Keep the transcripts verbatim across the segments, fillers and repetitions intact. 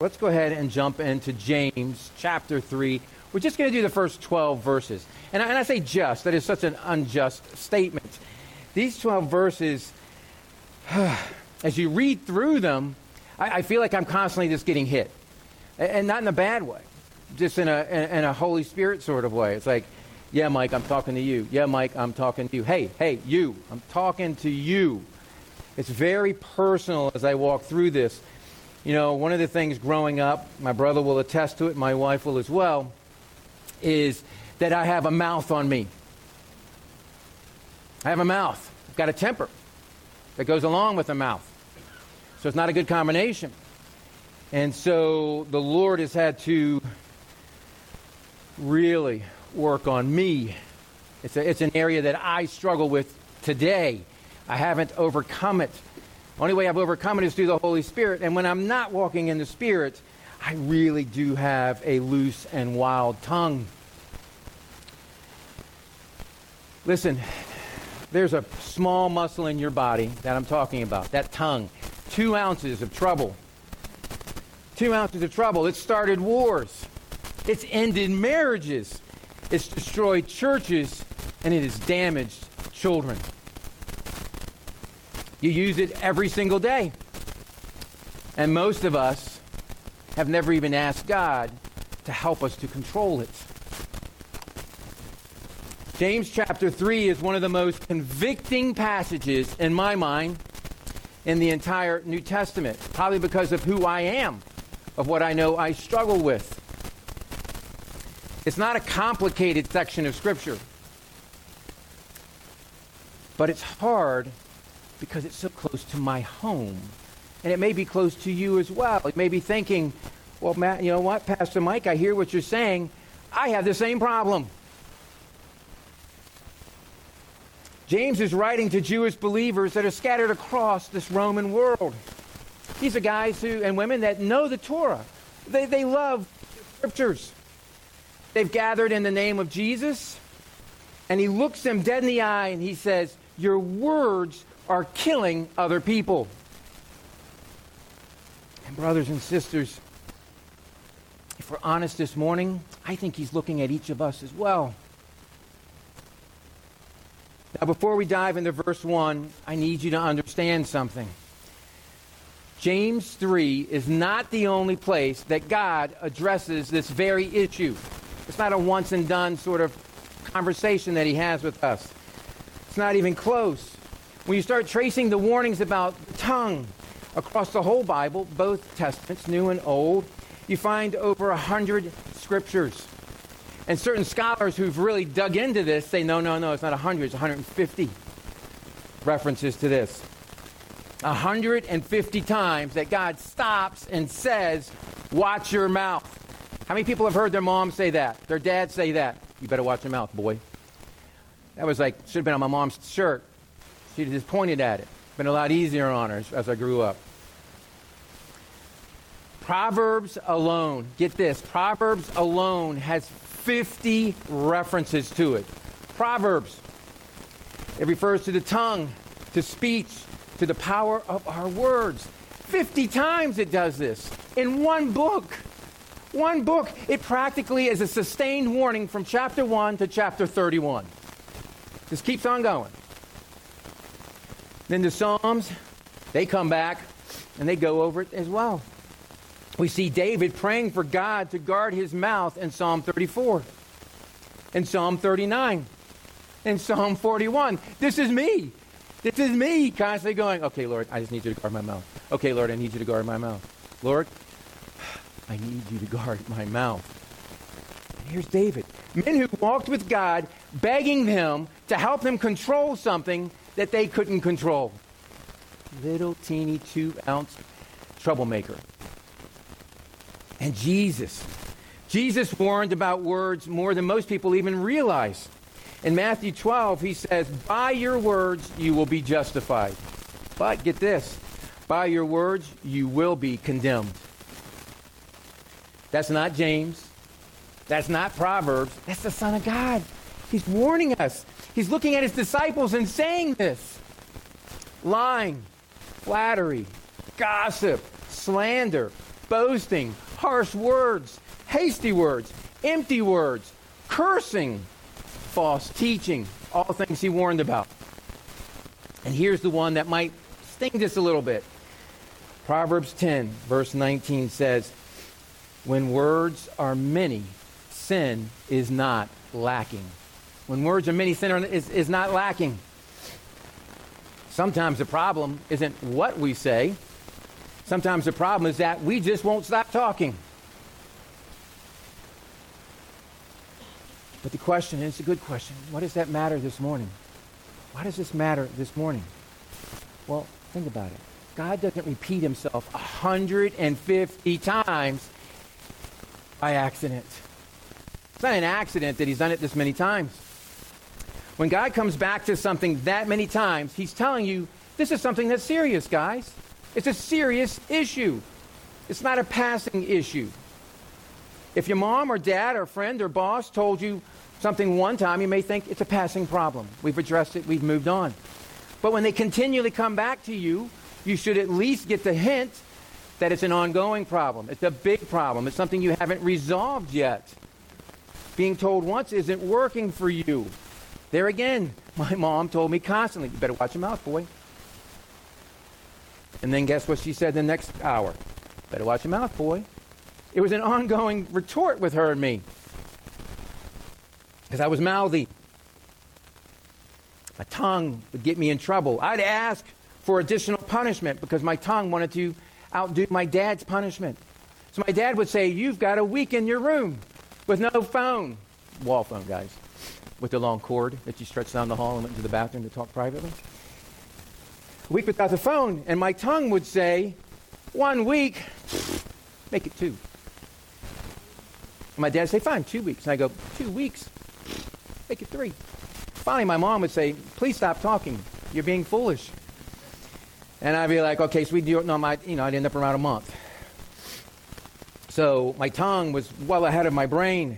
let's go ahead and jump into James chapter three. We're just going to do the first twelve verses. And I, and I say just, that is such an unjust statement. These twelve verses, as you read through them, I, I feel like I'm constantly just getting hit. And not in a bad way, just in a, in, in a Holy Spirit sort of way. It's like, yeah, Mike, I'm talking to you. Yeah, Mike, I'm talking to you. Hey, hey, you, I'm talking to you. It's very personal as I walk through this. You know, one of the things growing up, my brother will attest to it, my wife will as well, is that I have a mouth on me. I have a mouth. I've got a temper that goes along with the mouth. So it's not a good combination. And so the Lord has had to really work on me. It's a, it's an area that I struggle with today. I haven't overcome it. The only way I've overcome it is through the Holy Spirit. And when I'm not walking in the Spirit, I really do have a loose and wild tongue. Listen, there's a small muscle in your body that I'm talking about, that tongue. Two ounces of trouble. Two ounces of trouble. It started wars. It's ended marriages. It's destroyed churches, and it has damaged children. You use it every single day. And most of us have never even asked God to help us to control it. James chapter three is one of the most convicting passages in my mind in the entire New Testament, probably because of who I am, of what I know I struggle with. It's not a complicated section of Scripture, but it's hard because it's so close to my home. And it may be close to you as well. You may be thinking, well, Matt, you know what, Pastor Mike, I hear what you're saying. I have the same problem. James is writing to Jewish believers that are scattered across this Roman world. These are guys who and women that know the Torah. They, they love the Scriptures. They've gathered in the name of Jesus, and he looks them dead in the eye and he says, your words are killing other people. And brothers and sisters, if we're honest this morning, I think he's looking at each of us as well. Now, before we dive into verse one, I need you to understand something. James three is not the only place that God addresses this very issue. It's not a once and done sort of conversation that he has with us. It's not even close. When you start tracing the warnings about the tongue across the whole Bible, both Testaments, New and Old, you find over a hundred scriptures. And certain scholars who've really dug into this say, no, no, no, it's not a hundred, it's one hundred fifty references to this. one hundred fifty times that God stops and says, watch your mouth. How many people have heard their mom say that? Their dad say that? You better watch your mouth, boy. That was like, should have been on my mom's shirt. She just pointed at it. Been a lot easier on her as I grew up. Proverbs alone, get this, Proverbs alone has fifty references to it. Proverbs. It refers to the tongue, to speech, to the power of our words. fifty times it does this in one book. One book. It practically is a sustained warning from chapter one to chapter thirty-one. Just keeps on going. Then the Psalms, they come back and they go over it as well. We see David praying for God to guard his mouth in Psalm thirty-four, in Psalm thirty-nine, in Psalm forty-one. This is me. This is me constantly going, okay, Lord, I just need you to guard my mouth. Okay, Lord, I need you to guard my mouth. Lord, I need you to guard my mouth. And here's David. Men who walked with God, begging him to help them control something that they couldn't control. Little teeny two-ounce troublemaker. And Jesus. Jesus warned about words more than most people even realize. In Matthew twelve, he says, by your words you will be justified. But get this, by your words you will be condemned. That's not James. That's not Proverbs. That's the Son of God. He's warning us. He's looking at his disciples and saying this. Lying, flattery, gossip, slander, boasting, harsh words, hasty words, empty words, cursing, false teaching, all things he warned about. And here's the one that might sting just a little bit. Proverbs ten, verse nineteen says, when words are many, sin is not lacking. When words are many, sin is, is not lacking. Sometimes the problem isn't what we say. Sometimes the problem is that we just won't stop talking. But the question is a good question. What does that matter this morning? Why does this matter this morning? Well, think about it. God doesn't repeat himself one hundred fifty times by accident. It's not an accident that he's done it this many times. When God comes back to something that many times, he's telling you, this is something that's serious, guys. It's a serious issue. It's not a passing issue. If your mom or dad or friend or boss told you something one time, you may think it's a passing problem. We've addressed it, we've moved on. But when they continually come back to you, you should at least get the hint that it's an ongoing problem. It's a big problem. It's something you haven't resolved yet. Being told once isn't working for you. There again, my mom told me constantly, you better watch your mouth, boy. And then guess what she said the next hour? Better watch your mouth, boy. It was an ongoing retort with her and me. Because I was mouthy. My tongue would get me in trouble. I'd ask for additional punishment because my tongue wanted to outdo my dad's punishment. So my dad would say, you've got a week in your room with no phone. Wall phone, guys. With the long cord that you stretched down the hall and went into the bathroom to talk privately. A week without the phone. And my tongue would say, one week, make it two. And my dad would say, fine, two weeks. And I go, two weeks? Make it three. Finally, my mom would say, please stop talking. You're being foolish. And I'd be like, okay, so we do it. No, my, you know, I'd end up around a month. So my tongue was well ahead of my brain.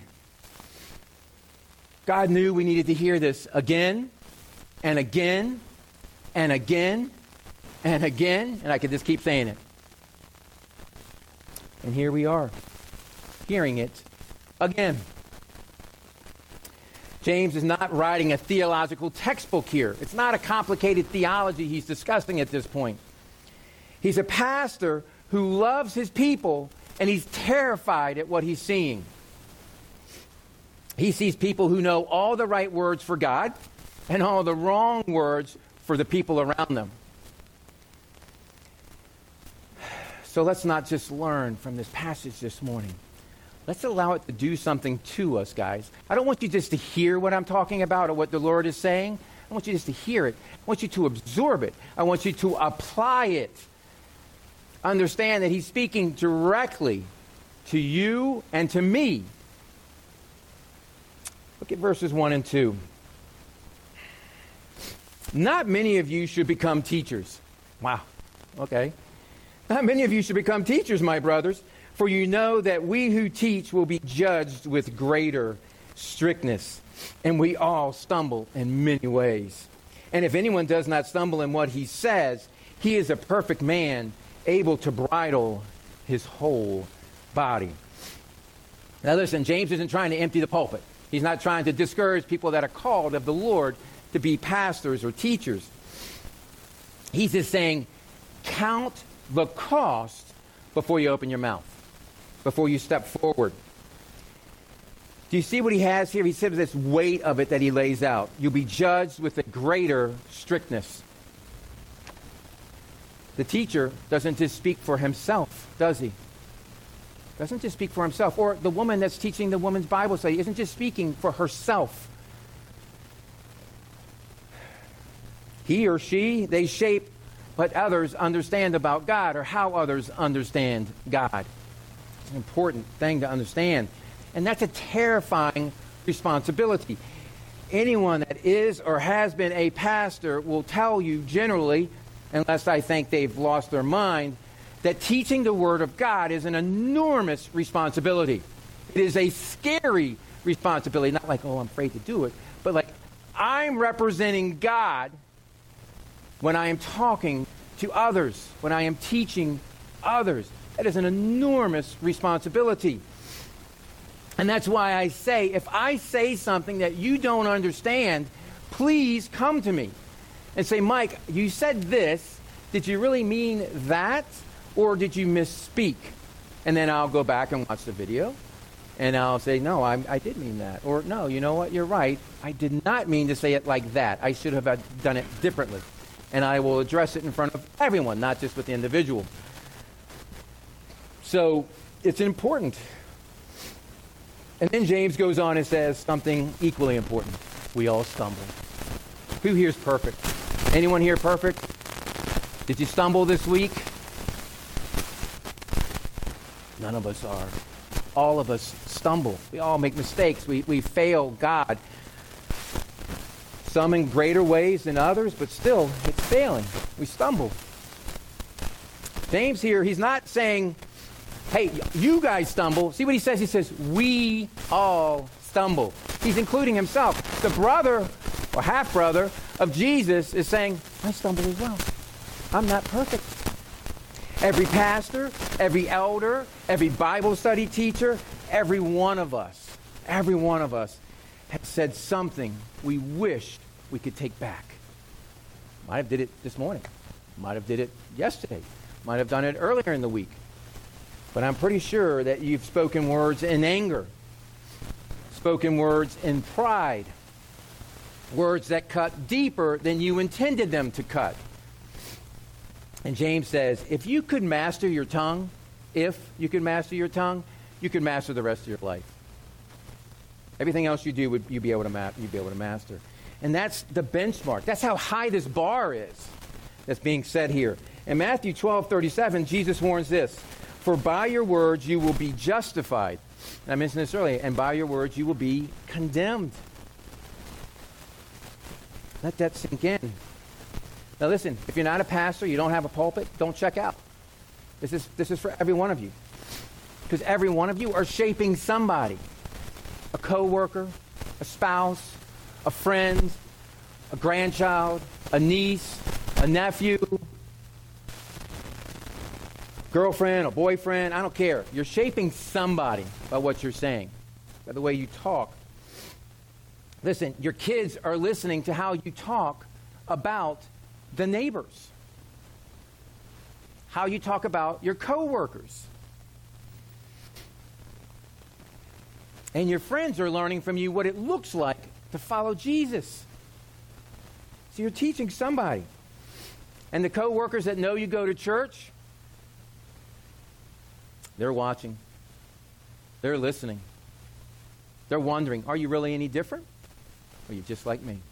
God knew we needed to hear this again and again and again and again. And I could just keep saying it. And here we are, hearing it again. James is not writing a theological textbook here. It's not a complicated theology he's discussing at this point. He's a pastor who loves his people, and he's terrified at what he's seeing. He sees people who know all the right words for God and all the wrong words for the people around them. So let's not just learn from this passage this morning. Let's allow it to do something to us, guys. I don't want you just to hear what I'm talking about or what the Lord is saying. I want you just to hear it. I want you to absorb it. I want you to apply it. Understand that he's speaking directly to you and to me. Look at verses one and two. Not many of you should become teachers. Wow. Okay. Not many of you should become teachers, my brothers. For you know that we who teach will be judged with greater strictness, and we all stumble in many ways. And if anyone does not stumble in what he says, he is a perfect man, able to bridle his whole body. Now listen, James isn't trying to empty the pulpit. He's not trying to discourage people that are called of the Lord to be pastors or teachers. He's just saying, count the cost before you open your mouth. Before you step forward. Do you see what he has here? He says this weight of it that he lays out. You'll be judged with a greater strictness. The teacher doesn't just speak for himself, does he? Doesn't just speak for himself. Or the woman that's teaching the woman's Bible study isn't just speaking for herself. He or she, they shape what others understand about God or how others understand God. It's an important thing to understand. And that's a terrifying responsibility. Anyone that is or has been a pastor will tell you generally, unless I think they've lost their mind, that teaching the Word of God is an enormous responsibility. It is a scary responsibility. Not like, oh, I'm afraid to do it, but like, I'm representing God when I am talking to others, when I am teaching others. That is an enormous responsibility. And that's why I say, if I say something that you don't understand, please come to me and say, Mike, you said this. Did you really mean that? Or did you misspeak? And then I'll go back and watch the video. And I'll say, no, I, I did mean that. Or, no, you know what? You're right. I did not mean to say it like that. I should have done it differently. And I will address it in front of everyone, not just with the individual. So it's important. And then James goes on and says something equally important. We all stumble. Who here is perfect? Anyone here perfect? Did you stumble this week? None of us are. All of us stumble. We all make mistakes. We, we fail God. Some in greater ways than others, but still, it's failing. We stumble. James here, he's not saying, hey, you guys stumble. See what he says? He says, we all stumble. He's including himself. The brother, or half-brother, of Jesus is saying, I stumble as well. I'm not perfect. Every pastor, every elder, every Bible study teacher, every one of us, every one of us has said something we wished we could take back. Might have did it this morning. Might have did it yesterday. Might have done it earlier in the week. But I'm pretty sure that you've spoken words in anger, spoken words in pride, words that cut deeper than you intended them to cut. And James says, if you could master your tongue, if you could master your tongue, you could master the rest of your life. Everything else you do, would you be able to ma- you'd be able to master. And that's the benchmark. That's how high this bar is that's being said here. In Matthew twelve thirty-seven, Jesus warns this, for by your words you will be justified. And I mentioned this earlier, and by your words you will be condemned. Let that sink in. Now listen, if you're not a pastor, you don't have a pulpit, don't check out. This is this is for every one of you. Because every one of you are shaping somebody. A coworker, a spouse, a friend, a grandchild, a niece, a nephew, girlfriend, a boyfriend, I don't care. You're shaping somebody by what you're saying, by the way you talk. Listen, your kids are listening to how you talk about the neighbors, how you talk about your coworkers. And your friends are learning from you what it looks like to follow Jesus. So you're teaching somebody. And the coworkers that know you go to church, they're watching. They're listening. They're wondering, are you really any different? Or are you just like me?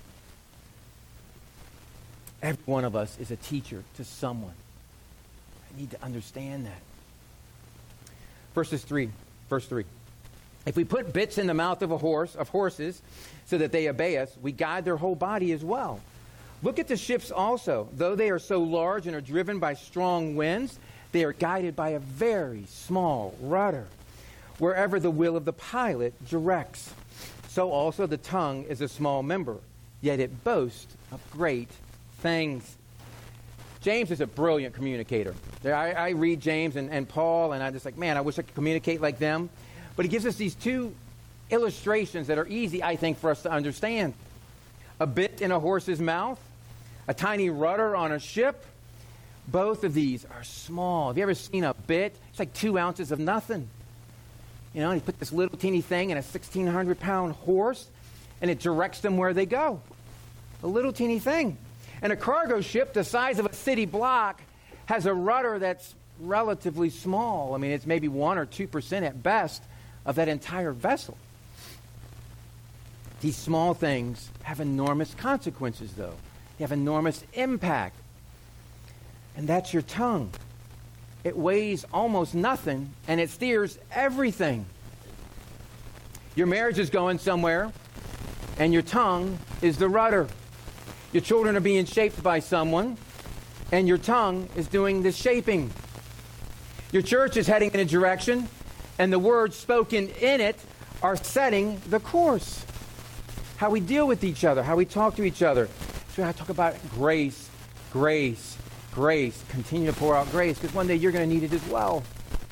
Every one of us is a teacher to someone. I need to understand that. Verses three, verse three. If we put bits in the mouth of a horse, of horses, so that they obey us, we guide their whole body as well. Look at the ships also. Though they are so large and are driven by strong winds, they are guided by a very small rudder, wherever the will of the pilot directs. So also the tongue is a small member, yet it boasts of great things. James is a brilliant communicator. I, I read James and, and Paul, and I'm just like, man, I wish I could communicate like them. But he gives us these two illustrations that are easy, I think, for us to understand. A bit in a horse's mouth, a tiny rudder on a ship. Both of these are small. Have you ever seen a bit? It's like two ounces of nothing. You know, you put this little teeny thing in a sixteen hundred pound horse, and it directs them where they go. A little teeny thing. And a cargo ship the size of a city block has a rudder that's relatively small. I mean, it's maybe one or two percent at best of that entire vessel. These small things have enormous consequences, though. They have enormous impact. And that's your tongue. It weighs almost nothing, and it steers everything. Your marriage is going somewhere, and your tongue is the rudder. Your children are being shaped by someone, and your tongue is doing the shaping. Your church is heading in a direction, and the words spoken in it are setting the course. How we deal with each other, how we talk to each other. So I talk about grace, grace, grace. Continue to pour out grace, because one day you're going to need it as well.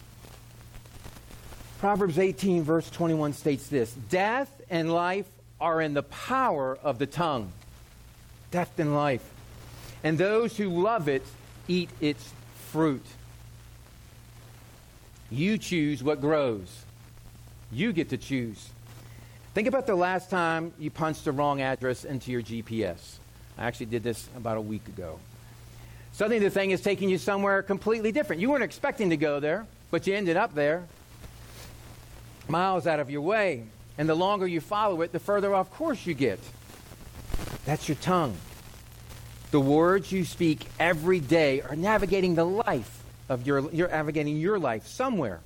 Proverbs eighteen, verse twenty-one states this: death and life are in the power of the tongue. Death and life. And those who love it eat its fruit. You choose what grows. You get to choose. Think about the last time you punched the wrong address into your G P S. I actually did this about a week ago. Suddenly the thing is taking you somewhere completely different. You weren't expecting to go there, but you ended up there, miles out of your way. And the longer you follow it, the further off course you get. That's your tongue. The words you speak every day are navigating the life of your, you're navigating your life somewhere.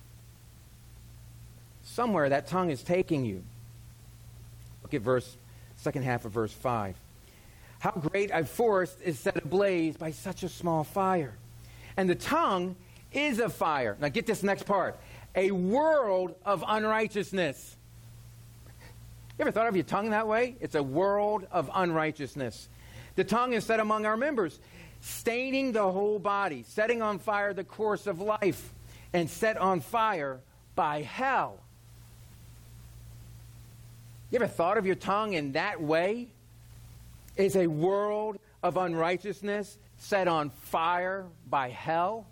Somewhere that tongue is taking you. Look at verse, second half of verse five. How great a forest is set ablaze by such a small fire. And the tongue is a fire. Now get this next part. A world of unrighteousness. You ever thought of your tongue that way? It's a world of unrighteousness. The tongue is set among our members, staining the whole body, setting on fire the course of life, and set on fire by hell. You ever thought of your tongue in that way? It's a world of unrighteousness set on fire by hell.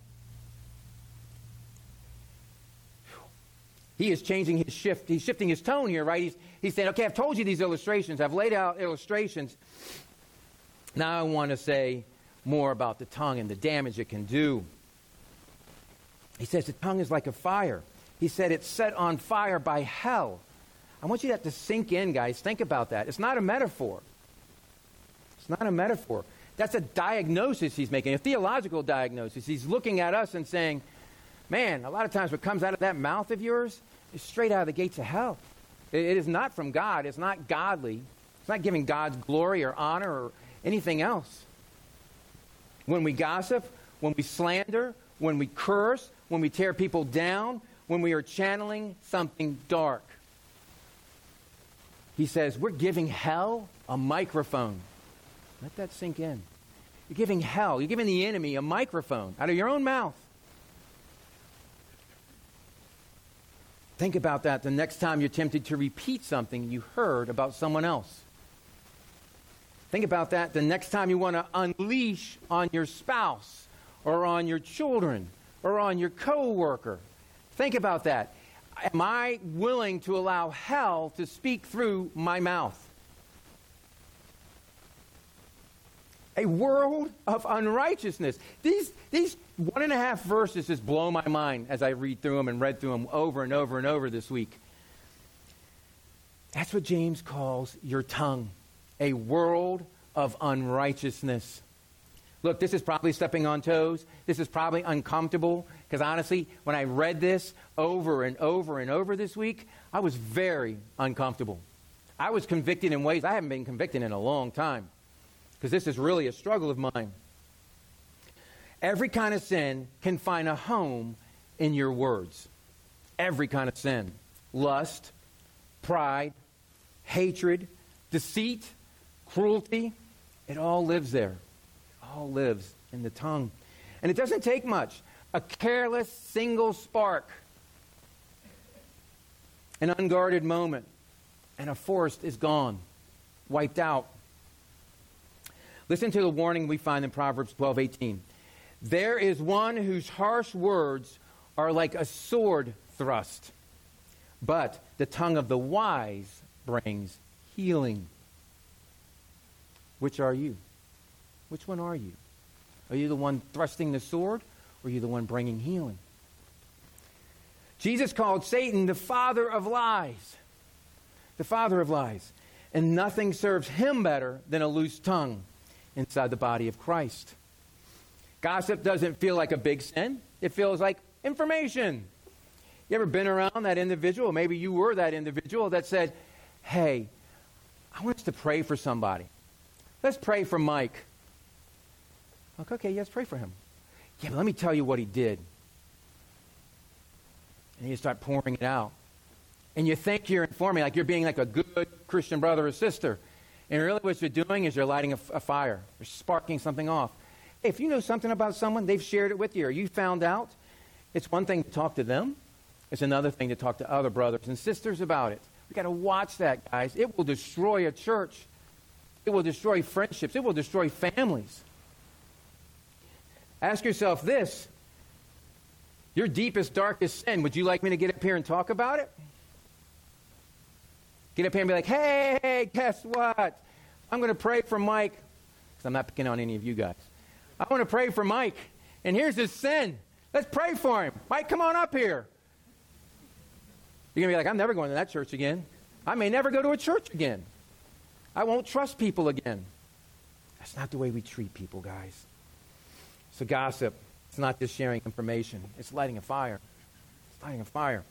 He is changing his shift. He's shifting his tone here, right? He's, he's saying, okay, I've told you these illustrations. I've laid out illustrations. Now I want to say more about the tongue and the damage it can do. He says the tongue is like a fire. He said it's set on fire by hell. I want you to have to sink in, guys. Think about that. It's not a metaphor. It's not a metaphor. That's a diagnosis he's making, a theological diagnosis. He's looking at us and saying, man, a lot of times what comes out of that mouth of yours is straight out of the gates of hell. It, it is not from God. It's not godly. It's not giving God's glory or honor or anything else. When we gossip, when we slander, when we curse, when we tear people down, when we are channeling something dark. He says, we're giving hell a microphone. Let that sink in. You're giving hell, you're giving the enemy a microphone out of your own mouth. Think about that the next time you're tempted to repeat something you heard about someone else. Think about that the next time you want to unleash on your spouse or on your children or on your coworker. Think about that. Am I willing to allow hell to speak through my mouth? A world of unrighteousness. These, these one and a half verses just blow my mind as I read through them and read through them over and over and over this week. That's what James calls your tongue. A world of unrighteousness. Look, this is probably stepping on toes. This is probably uncomfortable. Because honestly, when I read this over and over and over this week, I was very uncomfortable. I was convicted in ways I haven't been convicted in a long time. Because this is really a struggle of mine. Every kind of sin can find a home in your words. Every kind of sin. Lust, pride, hatred, deceit, cruelty. It all lives there. It all lives in the tongue. And it doesn't take much. A careless single spark. An unguarded moment. And a forest is gone. Wiped out. Listen to the warning we find in Proverbs twelve eighteen. There is one whose harsh words are like a sword thrust, but the tongue of the wise brings healing. Which are you? Which one are you? Are you the one thrusting the sword, or are you the one bringing healing? Jesus called Satan the father of lies. The father of lies. And nothing serves him better than a loose tongue inside the body of Christ. Gossip doesn't feel like a big sin. It feels like information. You ever been around that individual? Maybe you were that individual that said, hey, I want us to pray for somebody. Let's pray for Mike. Like, okay, yes, pray for him. Yeah, but let me tell you what he did. And you start pouring it out. And you think you're informing, like you're being like a good Christian brother or sister. And really what you're doing is you're lighting a, a fire. You're sparking something off. If you know something about someone, they've shared it with you, or you found out, it's one thing to talk to them. It's another thing to talk to other brothers and sisters about it. We've got to watch that, guys. It will destroy a church. It will destroy friendships. It will destroy families. Ask yourself this. Your deepest, darkest sin, would you like me to get up here and talk about it? Get up here and be like, hey, hey, guess what? I'm going to pray for Mike. Because I'm not picking on any of you guys. I want to pray for Mike. And here's his sin. Let's pray for him. Mike, come on up here. You're going to be like, I'm never going to that church again. I may never go to a church again. I won't trust people again. That's not the way we treat people, guys. So gossip, it's not just sharing information. It's lighting a fire. It's lighting a fire.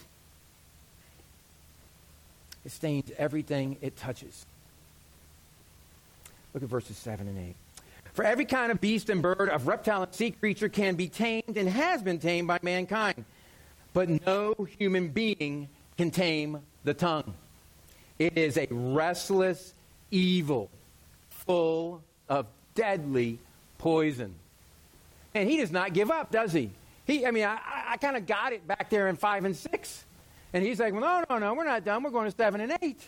It stains everything it touches. Look at verses seven and eight. For every kind of beast and bird, of reptile and sea creature can be tamed and has been tamed by mankind. But no human being can tame the tongue. It is a restless evil, full of deadly poison. And he does not give up, does he? He, I mean, I, I kind of got it back there in five and six. And he's like, well, no, no, no, we're not done. We're going to seven and eight.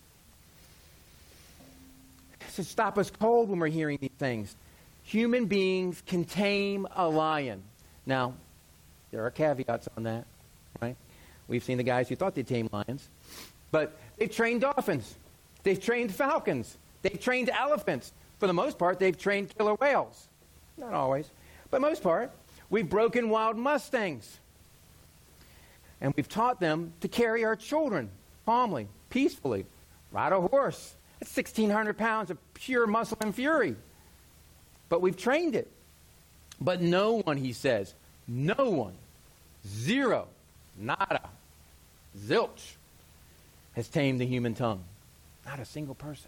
To stop us cold when we're hearing these things. Human beings can tame a lion. Now, there are caveats on that, right? We've seen the guys who thought they'd tame lions. But they've trained dolphins. They've trained falcons. They've trained elephants. For the most part, they've trained killer whales. Not always, but most part. We've broken wild mustangs. And we've taught them to carry our children calmly, peacefully. Ride a horse. That's sixteen hundred pounds of pure muscle and fury. But we've trained it. But no one, he says, no one, zero, nada, zilch, has tamed the human tongue. Not a single person.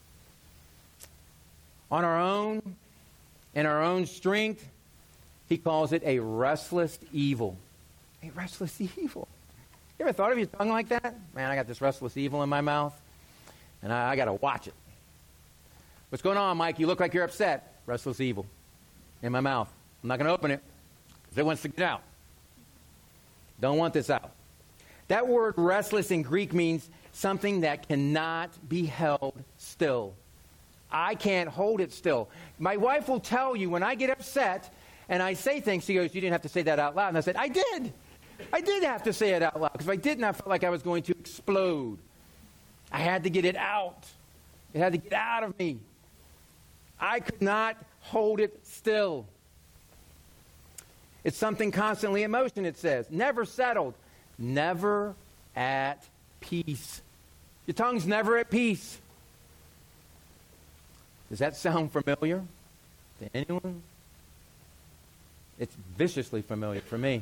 On our own, in our own strength, he calls it a restless evil. A restless evil. You ever thought of your tongue like that? Man, I got this restless evil in my mouth, and I, I got to watch it. What's going on, Mike? You look like you're upset. Restless evil in my mouth. I'm not going to open it because it wants to get out. Don't want this out. That word restless in Greek means something that cannot be held still. I can't hold it still. My wife will tell you when I get upset and I say things, she goes, you didn't have to say that out loud. And I said, I did. I did have to say it out loud because if I didn't, I felt like I was going to explode. I had to get it out. It had to get out of me. I could not hold it still. It's something constantly in motion, it says. Never settled. Never at peace. Your tongue's never at peace. Does that sound familiar to anyone? It's viciously familiar for me.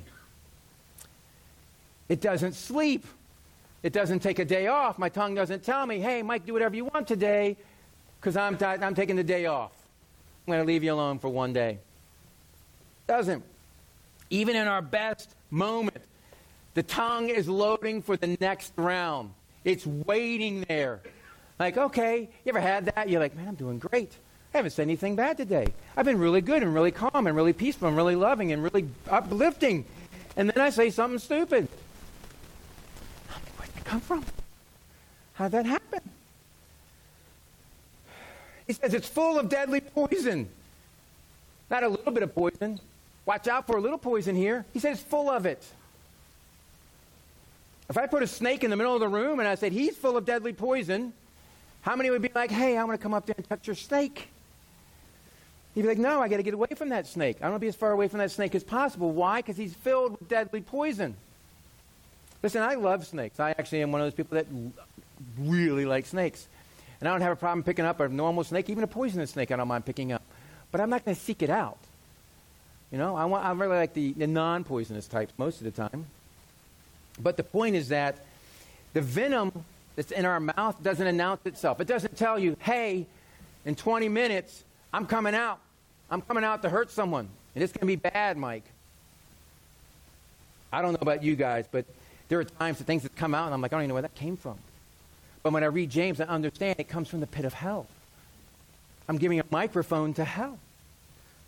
It doesn't sleep. It doesn't take a day off. My tongue doesn't tell me, hey, Mike, do whatever you want today because I'm, t- I'm taking the day off. I'm going to leave you alone for one day. Doesn't. Even in our best moment, the tongue is loading for the next round. It's waiting there. Like, okay, you ever had that? You're like, man, I'm doing great. I haven't said anything bad today. I've been really good and really calm and really peaceful and really loving and really uplifting. And then I say something stupid. Where'd that come from? How'd that happen? He says it's full of deadly poison. Not a little bit of poison. Watch out for a little poison here. He says it's full of it. If I put a snake in the middle of the room and I said, he's full of deadly poison, how many would be like, hey, I want to come up there and touch your snake? He'd be like, no, I got to get away from that snake. I want to be as far away from that snake as possible. Why? Because he's filled with deadly poison. Listen, I love snakes. I actually am one of those people that really like snakes. And I don't have a problem picking up a normal snake, even a poisonous snake I don't mind picking up. But I'm not going to seek it out. You know, I, want, I really like the, the non-poisonous types most of the time. But the point is that the venom that's in our mouth doesn't announce itself. It doesn't tell you, hey, in twenty minutes, I'm coming out. I'm coming out to hurt someone. And it's going to be bad, Mike. I don't know about you guys, but there are times that things that come out, and I'm like, I don't even know where that came from. But when I read James, I understand it comes from the pit of hell. I'm giving a microphone to hell.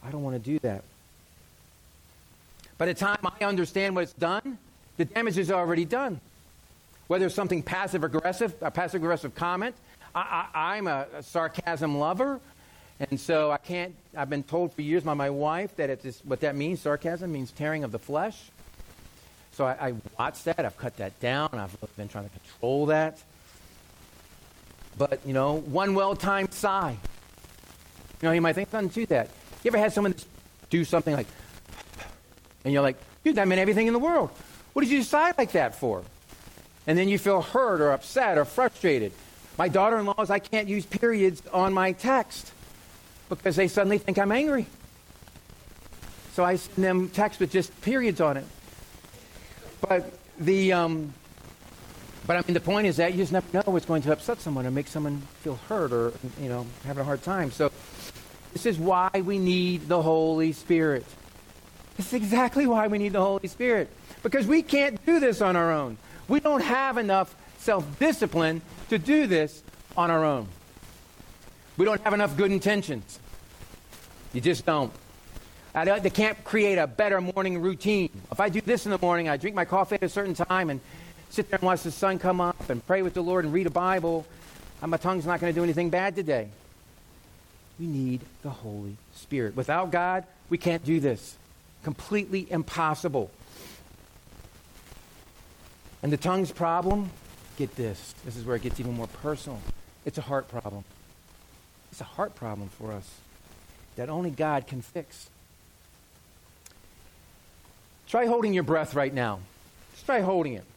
I don't want to do that. By the time I understand what's done, the damage is already done. Whether it's something passive-aggressive, a passive-aggressive comment, I, I, I'm a, a sarcasm lover, and so I can't, I've been told for years by my wife that it's just, what that means, sarcasm means tearing of the flesh. So I, I watch that, I've cut that down, I've been trying to control that. But, you know, one well-timed sigh. You know, you might think, doesn't do that. You ever had someone do something like, and you're like, dude, that meant everything in the world. What did you sigh like that for? And then you feel hurt or upset or frustrated. My daughter-in-laws, I can't use periods on my text because they suddenly think I'm angry. So I send them text with just periods on it. But the, um, but I mean, the point is that you just never know what's going to upset someone or make someone feel hurt or, you know, having a hard time. So this is why we need the Holy Spirit. This is exactly why we need the Holy Spirit. Because we can't do this on our own. We don't have enough self-discipline to do this on our own. We don't have enough good intentions. You just don't. I don't they can't create a better morning routine. If I do this in the morning, I drink my coffee at a certain time and sit there and watch the sun come up and pray with the Lord and read a Bible, and my tongue's not going to do anything bad today. We need the Holy Spirit. Without God, we can't do this. Completely impossible. And the tongue's problem, get this. This is where it gets even more personal. It's a heart problem. It's a heart problem for us that only God can fix. Try holding your breath right now. Just try holding it.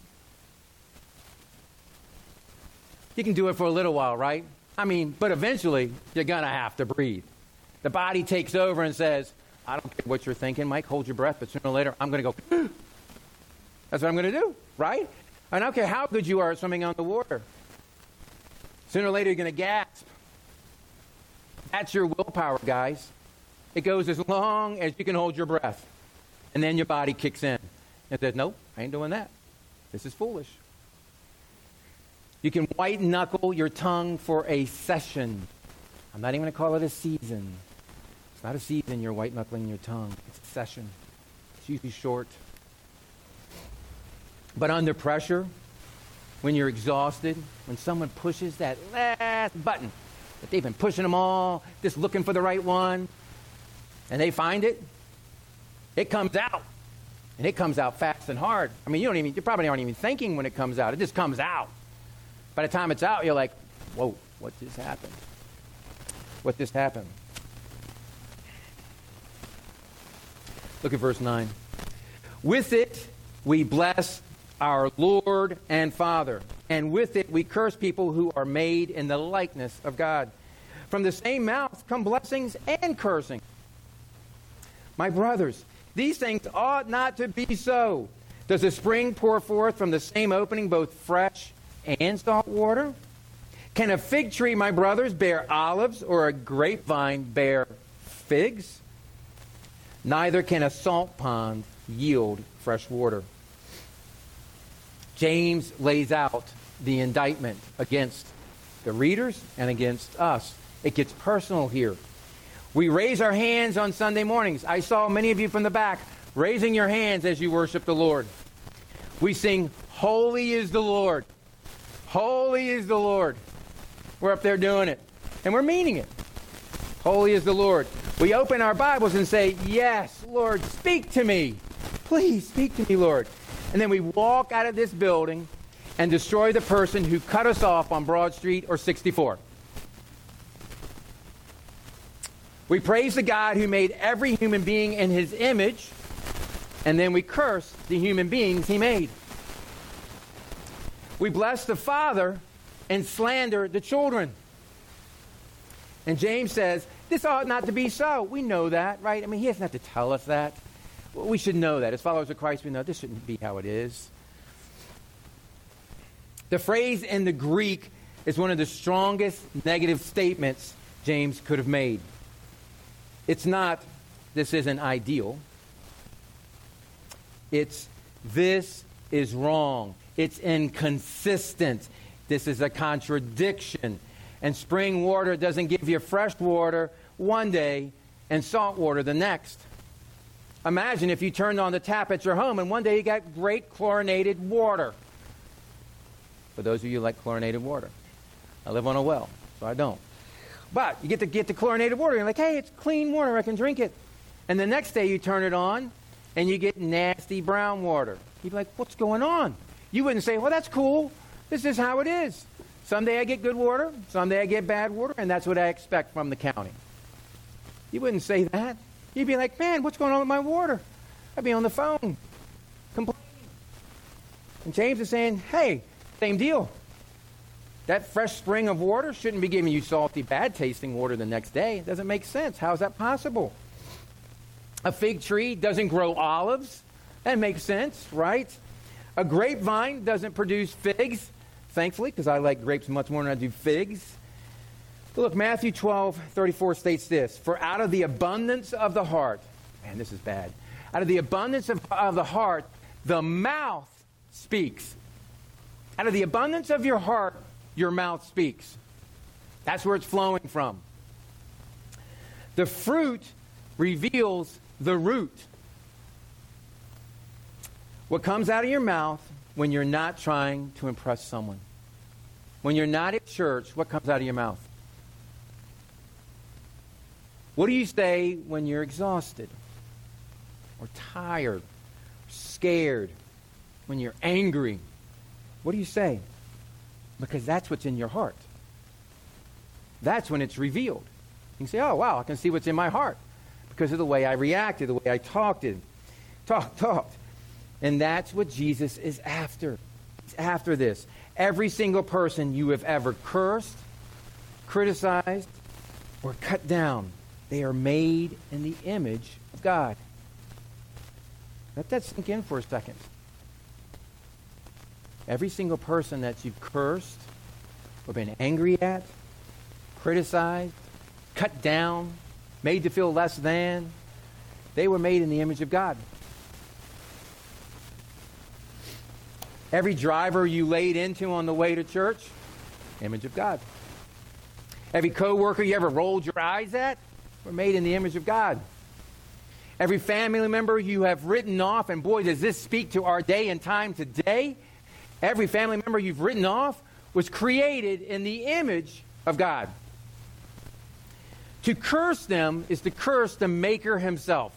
You can do it for a little while, right? I mean, but eventually, you're going to have to breathe. The body takes over and says, I don't care what you're thinking, Mike, hold your breath, but sooner or later, I'm going to go, that's what I'm going to do, right? I don't care how good you are at swimming on the water. Sooner or later, you're going to gasp. That's your willpower, guys. It goes as long as you can hold your breath. And then your body kicks in and says, nope, I ain't doing that. This is foolish. You can white-knuckle your tongue for a session. I'm not even going to call it a season. It's not a season you're white-knuckling your tongue. It's a session. It's usually short. But under pressure, when you're exhausted, when someone pushes that last button that they've been pushing them all, just looking for the right one, and they find it, it comes out. And it comes out fast and hard. I mean, you don't even, you probably aren't even thinking when it comes out. It just comes out. By the time it's out, you're like, whoa, what just happened? What just happened? Look at verse nine. With it, we bless our Lord and Father, and with it we curse people who are made in the likeness of God. From the same mouth come blessings and cursing. My brothers, these things ought not to be so. Does a spring pour forth from the same opening both fresh and salt water? Can a fig tree, my brothers, bear olives, or a grapevine bear figs? Neither can a salt pond yield fresh water. James lays out the indictment against the readers and against us. It gets personal here. We raise our hands on Sunday mornings. I saw many of you from the back raising your hands as you worship the Lord. We sing, Holy is the Lord. Holy is the Lord. We're up there doing it. And we're meaning it. Holy is the Lord. We open our Bibles and say, yes, Lord, speak to me. Please speak to me, Lord. And then we walk out of this building and destroy the person who cut us off on Broad Street or sixty-four. We praise the God who made every human being in his image, and then we curse the human beings he made. We bless the Father and slander the children. And James says, this ought not to be so. We know that, right? I mean, he doesn't have to tell us that. Well, we should know that. As followers of Christ, we know this shouldn't be how it is. The phrase in the Greek is one of the strongest negative statements James could have made. It's not, this isn't ideal. It's, this is wrong. It's inconsistent. This is a contradiction. And spring water doesn't give you fresh water one day and salt water the next. Imagine if you turned on the tap at your home and one day you got great chlorinated water. For those of you who like chlorinated water. I live on a well, so I don't. But you get to get the chlorinated water. You're like, hey, it's clean water. I can drink it. And the next day you turn it on and you get nasty brown water. You'd be like, what's going on? You wouldn't say, well, that's cool. This is how it is. Someday I get good water. Someday I get bad water. And that's what I expect from the county. You wouldn't say that. You'd be like, man, what's going on with my water? I'd be on the phone complaining. And James is saying, hey, same deal. That fresh spring of water shouldn't be giving you salty, bad-tasting water the next day. It doesn't make sense. How is that possible? A fig tree doesn't grow olives. That makes sense, right? A grapevine doesn't produce figs, thankfully, because I like grapes much more than I do figs. But look, Matthew twelve thirty-four states this, for out of the abundance of the heart, man, this is bad. Out of the abundance of, of the heart, the mouth speaks. Out of the abundance of your heart, your mouth speaks. That's where it's flowing from. The fruit reveals the root. What comes out of your mouth when you're not trying to impress someone? When you're not at church, what comes out of your mouth? What do you say when you're exhausted or tired, or scared, when you're angry? What do you say? Because that's what's in your heart. That's when it's revealed. You can say, oh, wow, I can see what's in my heart because of the way I reacted, the way I talked, it, talked, talked. And that's what Jesus is after. He's after this. Every single person you have ever cursed, criticized, or cut down, they are made in the image of God. Let that sink in for a second. Every single person that you've cursed or been angry at, criticized, cut down, made to feel less than, they were made in the image of God. Every driver you laid into on the way to church, image of God. Every coworker you ever rolled your eyes at, were made in the image of God. Every family member you have written off, and boy, does this speak to our day and time today. Every family member you've written off was created in the image of God. To curse them is to curse the Maker himself.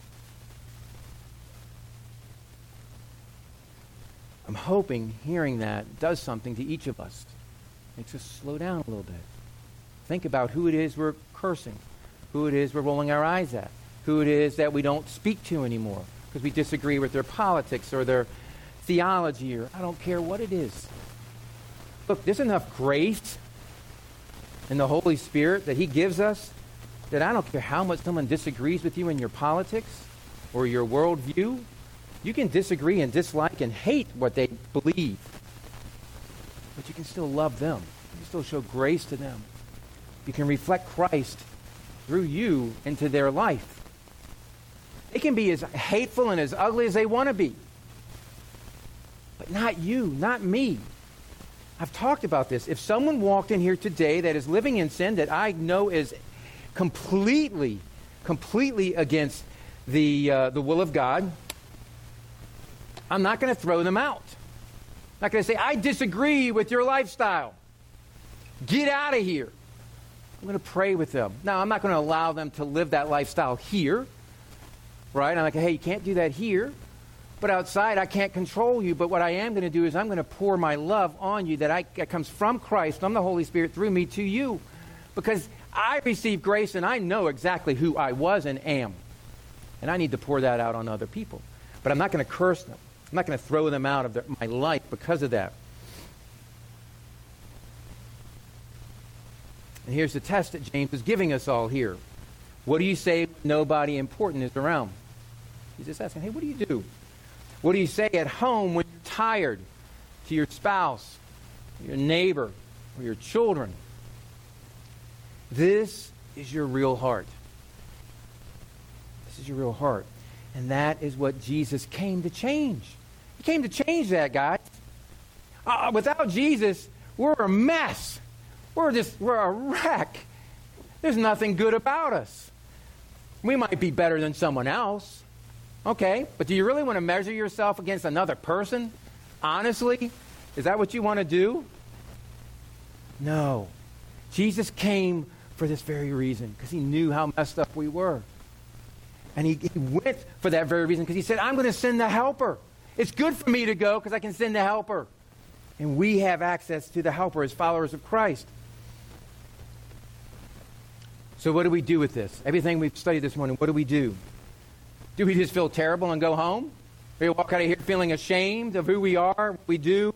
I'm hoping hearing that does something to each of us. Makes us slow down a little bit. Think about who it is we're cursing, who it is we're rolling our eyes at, who it is that we don't speak to anymore because we disagree with their politics or their theology, or I don't care what it is. Look, there's enough grace in the Holy Spirit that he gives us that I don't care how much someone disagrees with you in your politics or your worldview. You can disagree and dislike and hate what they believe, but you can still love them. You can still show grace to them. You can reflect Christ through you into their life. They can be as hateful and as ugly as they want to be, but not you, not me. I've talked about this. If someone walked in here today that is living in sin that I know is completely, completely against the uh, the will of God, I'm not going to throw them out. I'm not going to say, I disagree with your lifestyle. Get out of here. I'm going to pray with them. Now, I'm not going to allow them to live that lifestyle here, right? I'm like, hey, you can't do that here. But outside, I can't control you. But what I am going to do is I'm going to pour my love on you that, I, that comes from Christ, from the Holy Spirit, through me to you. Because I received grace and I know exactly who I was and am. And I need to pour that out on other people. But I'm not going to curse them. I'm not going to throw them out of their, my life because of that. And here's the test that James is giving us all here. What do you say when nobody important is around? He's just asking, hey, what do you do? What do you say at home when you're tired to your spouse, your neighbor, or your children? This is your real heart. This is your real heart. And that is what Jesus came to change. He came to change that, guys. Uh, without Jesus, we're a mess. We're just, we're a wreck. There's nothing good about us. We might be better than someone else. Okay, but do you really want to measure yourself against another person? Honestly? Is that what you want to do? No. Jesus came for this very reason, because he knew how messed up we were. And he, he went for that very reason, because he said, I'm going to send the helper. It's good for me to go because I can send the helper. And we have access to the helper as followers of Christ. So what do we do with this? Everything we've studied this morning, what do we do? Do we just feel terrible and go home? Do we walk out of here feeling ashamed of who we are, what we do?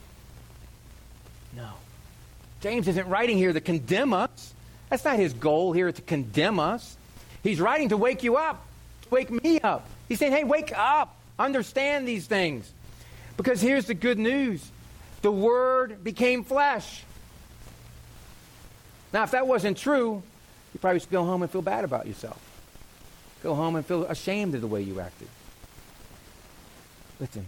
No. James isn't writing here to condemn us. That's not his goal here, to condemn us. He's writing to wake you up, to wake me up. He's saying, hey, wake up. Understand these things. Because here's the good news. The Word became flesh. Now, if that wasn't true, you probably should go home and feel bad about yourself. Go home and feel ashamed of the way you acted. Listen.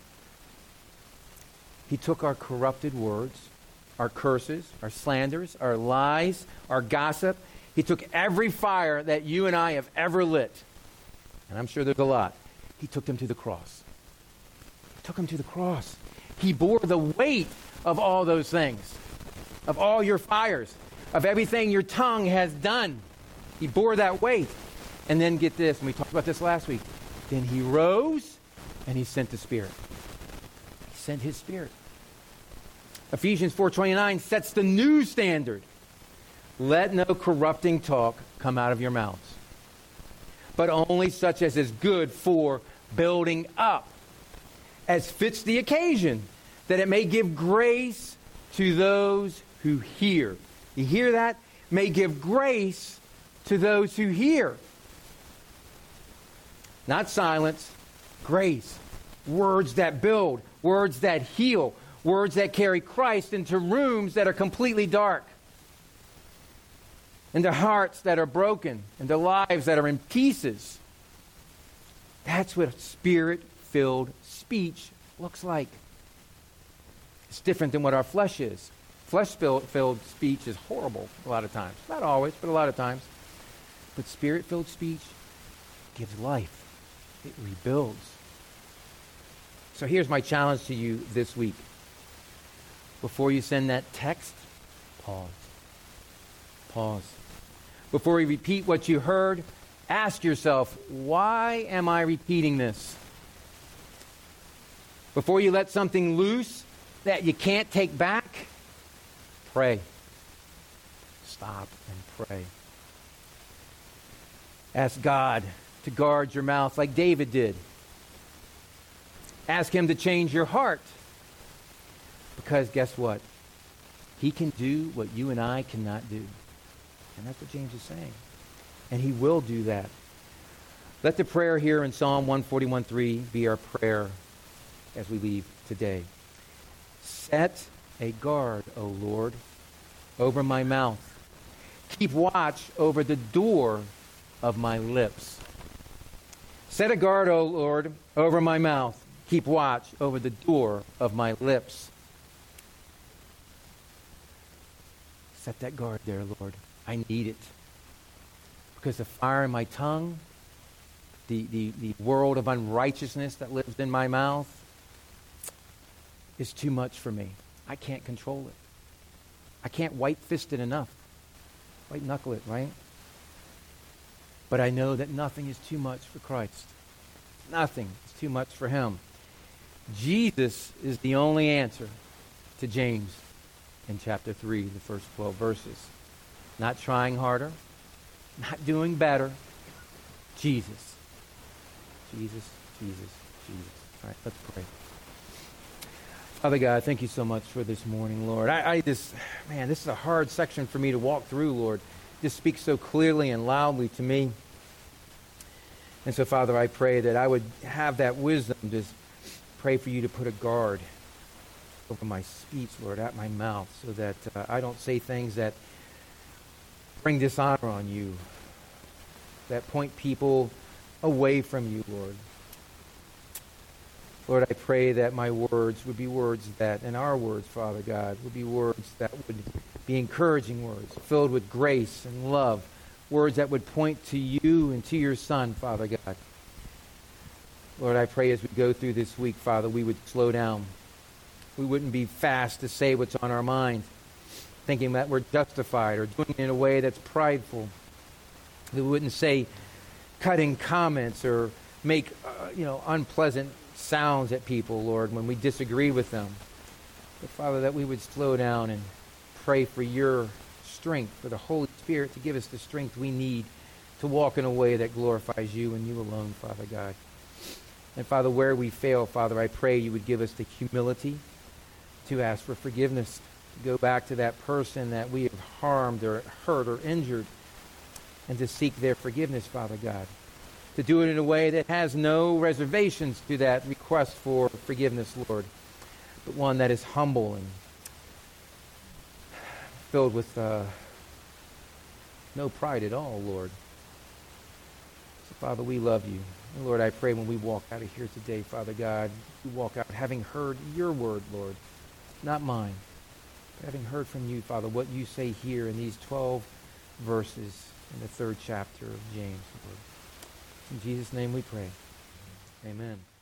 He took our corrupted words, our curses, our slanders, our lies, our gossip. He took every fire that you and I have ever lit. And I'm sure there's a lot. He took them to the cross. He took them to the cross. He bore the weight of all those things, of all your fires, of everything your tongue has done. He bore that weight. And then get this, and we talked about this last week. Then he rose, and he sent the Spirit. He sent his Spirit. Ephesians four twenty-nine sets the new standard. Let no corrupting talk come out of your mouths, but only such as is good for building up, as fits the occasion, that it may give grace to those who hear. You hear that? May give grace to those who hear. Not silence, grace. Words that build, words that heal, words that carry Christ into rooms that are completely dark, into hearts that are broken, into lives that are in pieces. That's what Spirit-filled speech looks like. It's different than what our flesh is. Flesh-filled speech is horrible a lot of times. Not always, but a lot of times. But Spirit-filled speech gives life. It rebuilds. So here's my challenge to you this week. Before you send that text, pause. Pause. Before you repeat what you heard, ask yourself, why am I repeating this? Before you let something loose that you can't take back, pray. Stop and pray. Ask God to guard your mouth like David did. Ask him to change your heart. Because guess what? He can do what you and I cannot do. And that's what James is saying. And he will do that. Let the prayer here in Psalm one forty-one three be our prayer as we leave today. Set a guard, O Lord, over my mouth. Keep watch over the door of my lips. Set a guard, O Lord, over my mouth. Keep watch over the door of my lips. Set that guard there, Lord. I need it. Because the fire in my tongue, the, the, the world of unrighteousness that lives in my mouth, is too much for me. I can't control it. I can't white-fist it enough. White-knuckle it, right? But I know that nothing is too much for Christ. Nothing is too much for him. Jesus is the only answer to James in chapter three, the first twelve verses. Not trying harder, not doing better. Jesus. Jesus, Jesus, Jesus. All right, let's pray. Father God, thank you so much for this morning, Lord. I, I just, man, this is a hard section for me to walk through, Lord. This speaks so clearly and loudly to me. And so, Father, I pray that I would have that wisdom to pray for you to put a guard over my speech, Lord, at my mouth, so that uh, I don't say things that bring dishonor on you, that point people away from you, Lord. Lord, I pray that my words would be words that, and our words, Father God, would be words that would be encouraging words, filled with grace and love, words that would point to you and to your Son, Father God. Lord, I pray as we go through this week, Father, we would slow down. We wouldn't be fast to say what's on our mind, thinking that we're justified or doing it in a way that's prideful. We wouldn't say cutting comments or make uh, you know unpleasant sounds at people, Lord, when we disagree with them. But Father, that we would slow down and pray for your strength, for the Holy Spirit to give us the strength we need to walk in a way that glorifies you and you alone, Father God. And Father, where we fail, Father, I pray you would give us the humility to ask for forgiveness, to go back to that person that we have harmed or hurt or injured, and to seek their forgiveness, Father God. To do it in a way that has no reservations to that request for forgiveness, Lord, but one that is humble and filled with uh, no pride at all, Lord. So, Father, we love you. And Lord, I pray when we walk out of here today, Father God, we walk out having heard your word, Lord, not mine, but having heard from you, Father, what you say here in these twelve verses in the third chapter of James, Lord. In Jesus' name we pray. Amen.